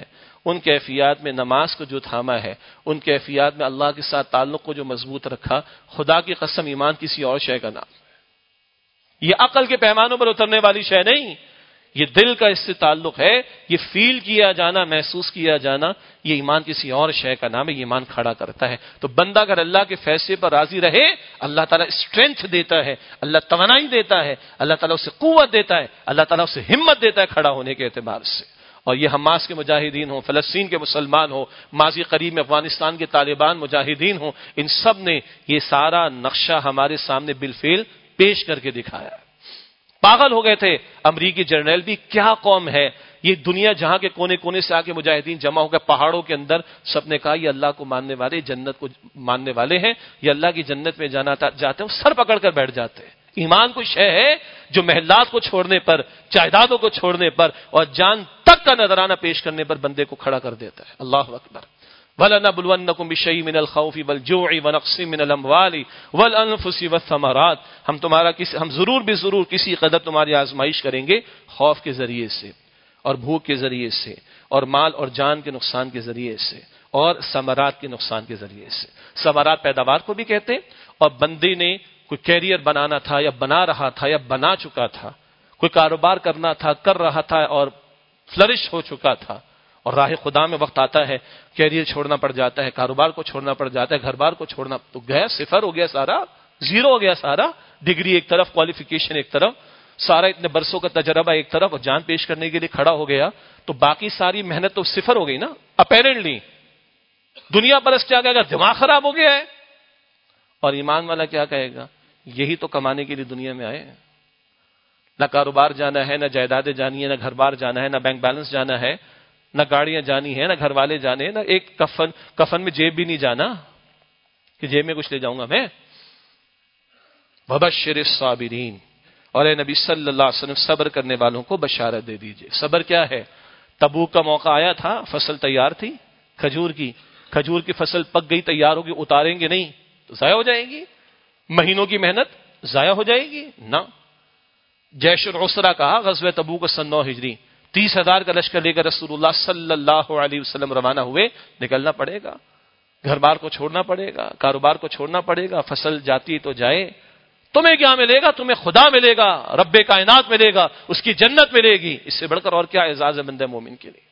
ان کیفیات میں نماز کو جو تھاما ہے، ان کیفیات میں اللہ کے ساتھ تعلق کو جو مضبوط رکھا، خدا کی قسم ایمان کسی اور شے کا نام ہے۔ یہ عقل کے پیمانوں پر اترنے والی شے نہیں، یہ دل کا اس سے تعلق ہے، یہ فیل کیا جانا، محسوس کیا جانا، یہ ایمان کسی اور شے کا نام ہے، یہ ایمان کھڑا کرتا ہے۔ تو بندہ اگر اللہ کے فیصلے پر راضی رہے، اللہ تعالیٰ اسٹرینتھ دیتا ہے، اللہ توانائی دیتا ہے، اللہ تعالیٰ اسے قوت دیتا ہے، اللہ تعالیٰ اسے ہمت دیتا ہے کھڑا ہونے کے اعتبار سے۔ اور یہ حماس کے مجاہدین ہوں، فلسطین کے مسلمان ہوں، ماضی قریب میں افغانستان کے طالبان مجاہدین ہوں، ان سب نے یہ سارا نقشہ ہمارے سامنے بالفعل پیش کر کے دکھایا ہے۔ پاگل ہو گئے تھے امریکی جرنیل بھی، کیا قوم ہے یہ، دنیا جہاں کے کونے کونے سے آ کے مجاہدین جمع ہو گئے پہاڑوں کے اندر، سب نے کہا یہ اللہ کو ماننے والے، جنت کو ماننے والے ہیں، یہ اللہ کی جنت میں جانا جاتے ہیں، سر پکڑ کر بیٹھ جاتے ہیں۔ ایمان کوئی شے ہے جو محلات کو چھوڑنے پر، جائیدادوں کو چھوڑنے پر اور جان تک کا نذرانہ پیش کرنے پر بندے کو کھڑا کر دیتا ہے۔ اللہ اکبر۔ وَلَنَبْلُوَنَّكُمْ بِشَيْءٍ مِّنَ الْخَوْفِ وَالْجُوعِ وَنَقْصٍ مِّنَ الْأَمْوَالِ وَالْأَنفُسِ وَالثَّمَرَاتِ، ہم تمہارا کسی ہم ضرور بھی ضرور کسی قدر تمہاری آزمائش کریں گے، خوف کے ذریعے سے اور بھوک کے ذریعے سے اور مال اور جان کے نقصان کے ذریعے سے اور ثمرات کے نقصان کے ذریعے سے۔ ثمرات پیداوار کو بھی کہتے ہیں، اور بندے نے کوئی کیریئر بنانا تھا یا بنا رہا تھا یا بنا چکا تھا، کوئی کاروبار کرنا تھا کر رہا تھا اور فلرش ہو چکا تھا، اور راہ خدا میں وقت آتا ہے کیریئر چھوڑنا پڑ جاتا ہے، کاروبار کو چھوڑنا پڑ جاتا ہے، گھر بار کو چھوڑنا تو گیا، صفر ہو گیا سارا، زیرو ہو گیا سارا، ڈگری ایک طرف، کوالیفیکیشن ایک طرف، سارا اتنے برسوں کا تجربہ ایک طرف، اور جان پیش کرنے کے لیے کھڑا ہو گیا تو باقی ساری محنت تو صفر ہو گئی نا اپیرنٹلی۔ دنیا پرست کیا کہے گا، دماغ خراب ہو گیا ہے، اور ایمان والا کیا کہے گا، یہی تو کمانے کے لیے دنیا میں آئے ہیں، نہ کاروبار جانا ہے، نہ جائیدادیں جانی ہے، نہ گھر بار جانا ہے، نہ بینک بیلنس جانا ہے، نہ گاڑیاں جانی ہیں، نہ گھر والے جانے ہیں، نہ ایک کفن کفن میں جیب بھی نہیں جانا کہ جیب میں کچھ لے جاؤں گا میں۔ وبشر الصابرین، اور اے نبی صلی اللہ علیہ وسلم صبر کرنے والوں کو بشارت دے دیجئے۔ صبر کیا ہے؟ تبوک کا موقع آیا تھا، فصل تیار تھی کھجور کی، کھجور کی فصل پک گئی، تیار ہوگی، اتاریں گے نہیں تو ضائع ہو جائے گی، مہینوں کی محنت ضائع ہو جائے گی نہ۔ جیش العسرہ کہا، غزوہ تبوک سن نو ہجری، تیس ہزار کا لشکر لے کر رسول اللہ صلی اللہ علیہ وسلم روانہ ہوئے، نکلنا پڑے گا، گھر بار کو چھوڑنا پڑے گا، کاروبار کو چھوڑنا پڑے گا، فصل جاتی تو جائے، تمہیں کیا ملے گا؟ تمہیں خدا ملے گا، رب کائنات ملے گا، اس کی جنت ملے گی، اس سے بڑھ کر اور کیا اعزاز ہے بندہ مومن کے لیے۔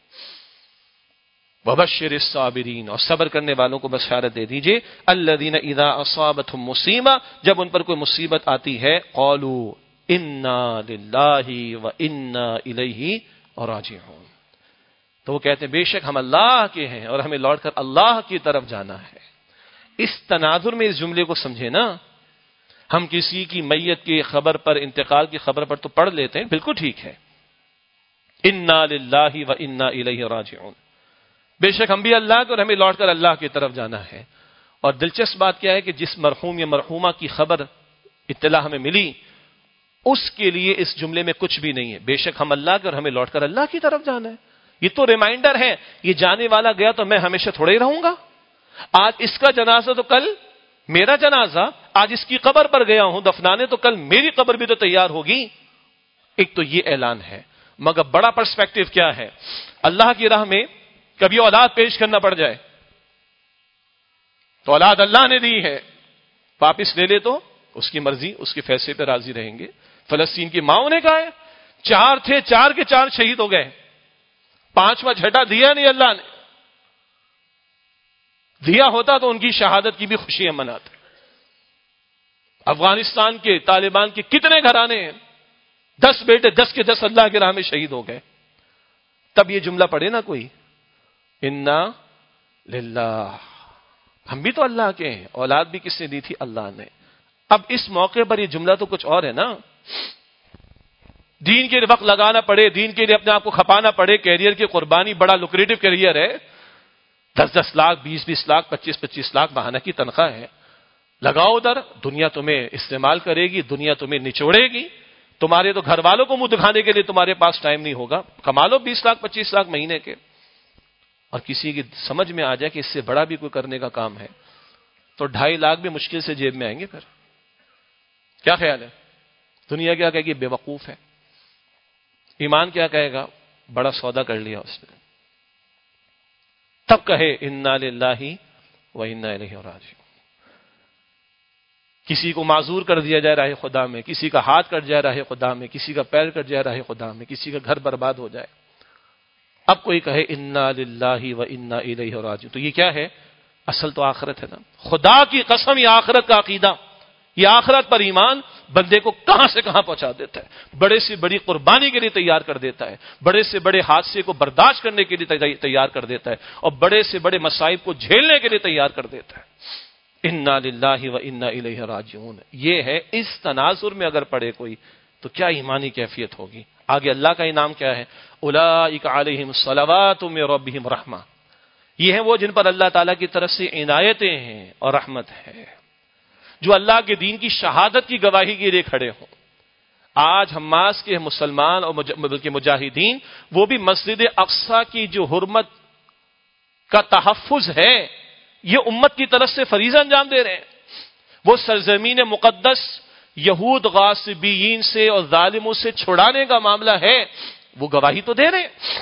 وبشر الصابرین، اور صبر کرنے والوں کو بشارت دے دیجئے، الذین اذا اصابتهم مصیبہ، جب ان پر کوئی مصیبت آتی ہے، قالوا انا للہ وانا الیہ راجعون، تو وہ کہتے ہیں بے شک ہم اللہ کے ہیں اور ہمیں لوٹ کر اللہ کی طرف جانا ہے۔ اس تناظر میں اس جملے کو سمجھے نا، ہم کسی کی میت کی خبر پر، انتقال کی خبر پر تو پڑھ لیتے ہیں، بالکل ٹھیک ہے، انا للہ وانا الیہ راجعون، بے شک ہم بھی اللہ کے اور ہمیں لوٹ کر اللہ کی طرف جانا ہے۔ اور دلچسپ بات کیا ہے کہ جس مرحوم یا مرحومہ کی خبر اطلاع ہمیں ملی، اس کے لیے اس جملے میں کچھ بھی نہیں ہے، بے شک ہم اللہ کے اور ہمیں لوٹ کر اللہ کی طرف جانا ہے۔ یہ تو ریمائنڈر ہے، یہ جانے والا گیا تو میں ہمیشہ تھوڑے ہی رہوں گا، آج اس کا جنازہ تو کل میرا جنازہ، آج اس کی قبر پر گیا ہوں دفنانے تو کل میری قبر بھی تو تیار ہوگی۔ ایک تو یہ اعلان ہے، مگر بڑا پرسپیکٹو کیا ہے، اللہ کی راہ میں کبھی اولاد پیش کرنا پڑ جائے تو اولاد اللہ نے دی ہے، واپس لے لے تو اس کی مرضی، اس کے فیصلے پہ راضی رہیں گے۔ فلسطین کی ماؤں نے کہا ہے، چار تھے، چار کے چار شہید ہو گئے، پانچواں جھٹا دیا نہیں اللہ نے، دیا ہوتا تو ان کی شہادت کی بھی خوشیاں مناتے۔ افغانستان کے طالبان کے کتنے گھرانے ہیں، دس بیٹے دس کے دس اللہ کے راہ میں شہید ہو گئے، تب یہ جملہ پڑھے نا کوئی، انا للہ، ہم بھی تو اللہ کے ہیں، اولاد بھی کس نے دی تھی؟ اللہ نے۔ اب اس موقع پر یہ جملہ تو کچھ اور ہے نا، دین کے لیے وقت لگانا پڑے، دین کے لیے اپنے آپ کو کھپانا پڑے، کیریئر کی قربانی، بڑا لوکریٹو کیریئر ہے، دس دس لاکھ بیس بیس لاکھ پچیس پچیس لاکھ ماہانہ کی تنخواہ ہے، لگاؤ ادھر، دنیا تمہیں استعمال کرے گی، دنیا تمہیں نچوڑے گی، تمہارے تو گھر والوں کو منہ دکھانے کے لیے تمہارے پاس ٹائم نہیں ہوگا، کما لو بیس لاکھ پچیس لاکھ مہینے کے، اور کسی کی سمجھ میں آ جائے کہ اس سے بڑا بھی کوئی کرنے کا کام ہے تو ڈھائی لاکھ بھی مشکل سے جیب میں آئیں گے۔ پھر کیا خیال ہے؟ دنیا کیا کہے گی؟ بے وقوف ہے۔ ایمان کیا کہے گا؟ بڑا سودا کر لیا اس نے۔ تب کہے انا للہ و انا الیہ راجعون۔ کسی کو معذور کر دیا جائے راہ خدا میں، کسی کا ہاتھ کٹ جائے راہ خدا میں، کسی کا پیر کٹ جائے راہ خدا میں، کسی کا گھر برباد ہو جائے، اب کوئی کہے انا للہ و انا الیہ راجعون۔ تو یہ کیا ہے؟ اصل تو آخرت ہے نا۔ خدا کی قسم، یہ آخرت کا عقیدہ، یہ آخرت پر ایمان بندے کو کہاں سے کہاں پہنچا دیتا ہے، بڑے سے بڑی قربانی کے لیے تیار کر دیتا ہے، بڑے سے بڑے حادثے کو برداشت کرنے کے لیے تیار کر دیتا ہے، اور بڑے سے بڑے مصائب کو جھیلنے کے لیے تیار کر دیتا ہے۔ انا للہ و انا الیہ راجعون، یہ ہے۔ اس تناظر میں اگر پڑھے کوئی تو کیا ایمانی کیفیت ہوگی۔ آگے اللہ کا انعام کیا ہے؟ اولئک علیہم صلوات من ربہم رحمہ، یہ ہیں وہ جن پر اللہ تعالیٰ کی طرف سے عنایتیں ہیں اور رحمت ہے، جو اللہ کے دین کی شہادت کی گواہی کے لیے کھڑے ہوں۔ آج حماس کے مسلمان اور بلکہ مجاہدین وہ بھی مسجد اقصی کی جو حرمت کا تحفظ ہے، یہ امت کی طرف سے فریضہ انجام دے رہے ہیں۔ وہ سرزمین مقدس یہود غاصبین سے اور ظالموں سے چھڑانے کا معاملہ ہے، وہ گواہی تو دے رہے ہیں۔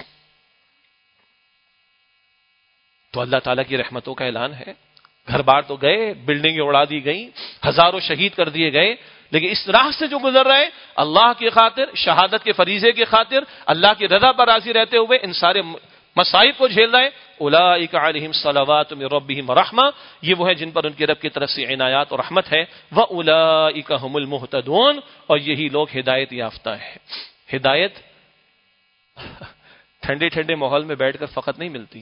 تو اللہ تعالیٰ کی رحمتوں کا اعلان ہے۔ گھر بار تو گئے، بلڈنگیں اڑا دی گئیں، ہزاروں شہید کر دیے گئے، لیکن اس راہ سے جو گزر رہے اللہ کی خاطر، شہادت کے فریضے کی خاطر، اللہ کی رضا پر راضی رہتے ہوئے ان سارے مصائب کو جھیل رہے، اولئک علیہم صلوات من ربہم رحمہ، یہ وہ ہے جن پر ان کے رب کی طرف سے عنایات اور رحمت ہے، واولئک هم المہتدون، اور یہی لوگ ہدایت یافتہ ہیں۔ ہدایت ٹھنڈے ٹھنڈے ماحول میں بیٹھ کر فقط نہیں ملتی۔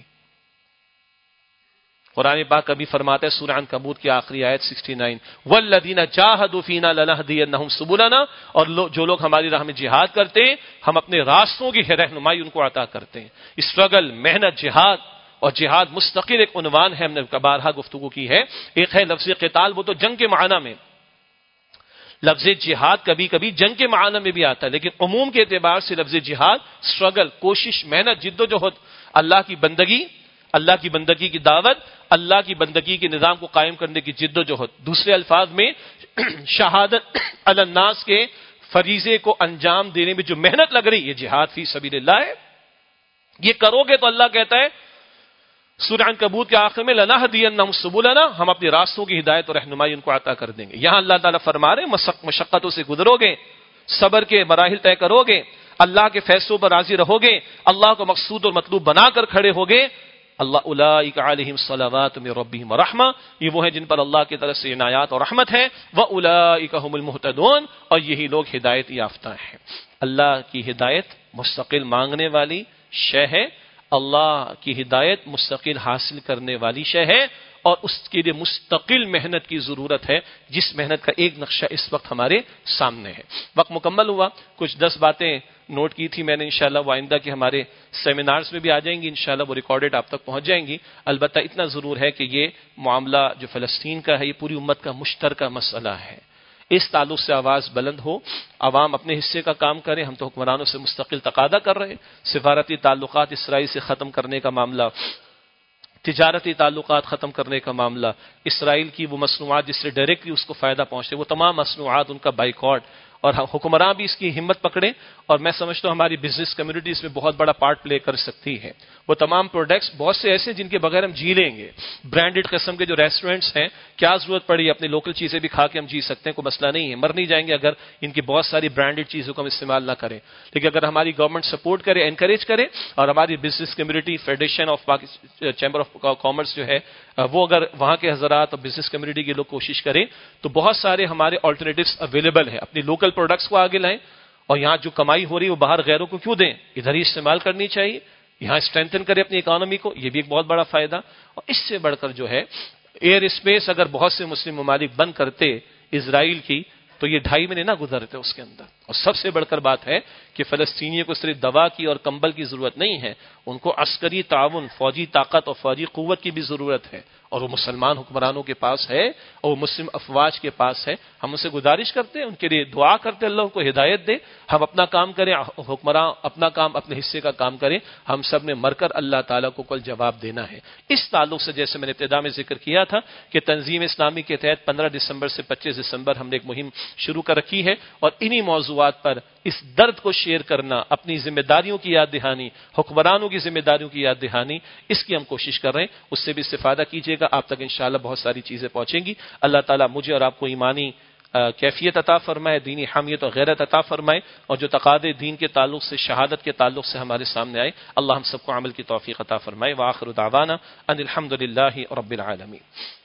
قرآن پاک کبھی فرماتا ہے سورہ عنکبوت کی آخری آیت اناسی، والذین جاہدوا فینا لنہدینہم سبلنا، اور جو لوگ ہماری راہ میں جہاد کرتے ہیں ہم اپنے راستوں کی رہنمائی ان کو عطا کرتے ہیں۔ اسٹرگل، محنت، جہاد، اور جہاد مستقل ایک عنوان ہے، ہم نے بارہا گفتگو کی ہے۔ ایک ہے لفظ قتال، وہ تو جنگ کے معنی میں، لفظ جہاد کبھی کبھی جنگ کے معنی میں بھی آتا ہے، لیکن عموم کے اعتبار سے لفظ جہاد اسٹرگل، کوشش، محنت، جد و جہد، اللہ کی بندگی، اللہ کی بندگی کی دعوت، اللہ کی بندگی کے نظام کو قائم کرنے کی جد و جہد۔ دوسرے الفاظ میں شہادت علی الناس کے فریضے کو انجام دینے میں جو محنت لگ رہی ہے، جہاد فی سبیل اللہ ہے۔ یہ کرو گے تو اللہ کہتا ہے سورہ عنکبوت کے آخر میں لنہدینہم سبلنا، ہم اپنے راستوں کی ہدایت اور رہنمائی ان کو عطا کر دیں گے۔ یہاں اللہ تعالیٰ فرما رہے ہیں مشقتوں سے گزرو گے، صبر کے مراحل طے کرو گے، اللہ کے فیصلوں پر راضی رہو گے، اللہ کو مقصود اور مطلوب بنا کر کھڑے ہوگے، اللہ اولئک علیہم صلوات من ربہم رحمہ، یہ وہ ہیں جن پر اللہ کی طرف سے عنایات اور رحمت ہے، واولئک هم المہتدون، اور یہی لوگ ہدایت یافتہ ہیں۔ اللہ کی ہدایت مستقل مانگنے والی شے ہے، اللہ کی ہدایت مستقل حاصل کرنے والی شے ہے، اور اس کے لیے مستقل محنت کی ضرورت ہے، جس محنت کا ایک نقشہ اس وقت ہمارے سامنے ہے۔ وقت مکمل ہوا، کچھ دس باتیں نوٹ کی تھی میں نے، انشاءاللہ وہ آئندہ کے ہمارے سیمینارز میں بھی آ جائیں گی، انشاءاللہ وہ ریکارڈڈ آپ تک پہنچ جائیں گی۔ البتہ اتنا ضرور ہے کہ یہ معاملہ جو فلسطین کا ہے، یہ پوری امت کا مشترکہ مسئلہ ہے، اس تعلق سے آواز بلند ہو، عوام اپنے حصے کا کام کریں۔ ہم تو حکمرانوں سے مستقل تقاضا کر رہے ہیں، سفارتی تعلقات اسرائیل سے ختم کرنے کا معاملہ، تجارتی تعلقات ختم کرنے کا معاملہ، اسرائیل کی وہ مصنوعات جس سے ڈائریکٹلی اس کو فائدہ پہنچے، وہ تمام مصنوعات ان کا بائیکاٹ، اور حکمراں بھی اس کی ہمت پکڑیں، اور میں سمجھتا ہوں ہماری بزنس کمیونٹی اس میں بہت بڑا پارٹ پلے کر سکتی ہے۔ وہ تمام پروڈکٹس بہت سے ایسے جن کے بغیر ہم جی لیں گے، برانڈڈ قسم کے جو ریسٹورنٹس ہیں، کیا ضرورت پڑی اپنی لوکل چیزیں بھی کھا کے ہم جی سکتے ہیں، کوئی مسئلہ نہیں ہے، مر نہیں جائیں گے اگر ان کی بہت ساری برانڈڈ چیزوں کو ہم استعمال نہ کریں، لیکن اگر ہماری گورنمنٹ سپورٹ کرے، انکریج کرے، اور ہماری business community federation of chamber of commerce جو ہے وہ اگر وہاں کے حضرات اور بزنس کمیونٹی کے لوگ کوشش کریں تو بہت سارے ہمارے آلٹرنیٹیوز اویلیبل ہیں، اپنی لوکل پروڈکٹس کو آگے لائیں، اور یہاں جو کمائی ہو رہی ہے وہ باہر غیروں کو کیوں دیں، ادھر ہی استعمال کرنی چاہیے، یہاں اسٹرینتھن کرے اپنی اکانومی کو، یہ بھی ایک بہت بڑا فائدہ۔ اور اس سے بڑھ کر جو ہے ایئر اسپیس اگر بہت سے مسلم ممالک بند کرتے اسرائیل کی تو یہ ڈھائی مہینے نہ گزرتے اس کے اندر۔ اور سب سے بڑھ کر بات ہے کہ فلسطینیوں کو صرف دوا کی اور کمبل کی ضرورت نہیں ہے، ان کو عسکری تعاون، فوجی طاقت اور فوجی قوت کی بھی ضرورت ہے، اور وہ مسلمان حکمرانوں کے پاس ہے اور وہ مسلم افواج کے پاس ہے۔ ہم ان سے گزارش کرتے ہیں، ان کے لیے دعا کرتے اللہ کو ہدایت دے، ہم اپنا کام کریں، حکمران اپنا کام، اپنے حصے کا کام کریں، ہم سب نے مر کر اللہ تعالیٰ کو کل جواب دینا ہے۔ اس تعلق سے جیسے میں نے ابتدا میں ذکر کیا تھا کہ تنظیم اسلامی کے تحت پندرہ دسمبر سے پچیس دسمبر ہم نے ایک مہم شروع کر رکھی ہے، اور انہی موضوعات پر اس درد کو شیئر کرنا، اپنی ذمہ داریوں کی یاد دہانی، حکمرانوں کی ذمہ داریوں کی یاد دہانی، اس کی ہم کوشش کر رہے ہیں، اس سے بھی استفادہ کیجیے گا، آپ تک انشاءاللہ بہت ساری چیزیں پہنچیں گی۔ اللہ تعالیٰ مجھے اور آپ کو ایمانی کیفیت عطا فرمائے، دینی حمیت اور غیرت عطا فرمائے، اور جو تقاضے دین کے تعلق سے، شہادت کے تعلق سے ہمارے سامنے آئے، اللہ ہم سب کو عمل کی توفیق عطا فرمائے۔ وآخر دعوانا ان الحمد للہ رب العالمین۔